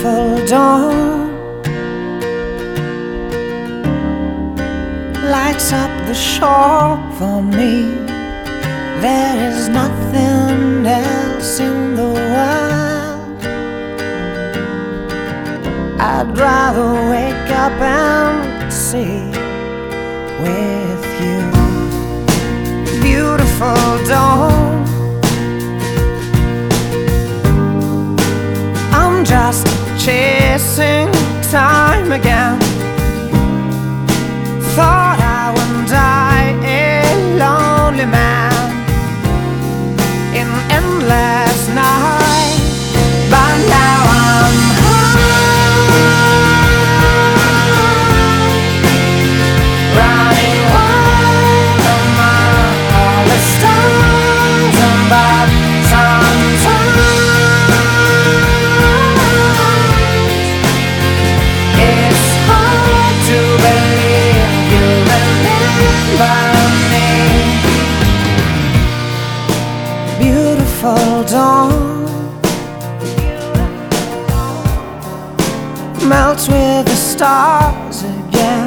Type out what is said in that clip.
beautiful dawn lights up the shore for me. There is nothing else in the world I'd rather wake up and see with you. Beautiful dawn, I'm just chasing time again. Thought I would die a lonely man in endless night, but now I'm high, running wild among all the stars above. Sometimes it's hard to believe you remember me. Beautiful dawn melts with the stars again.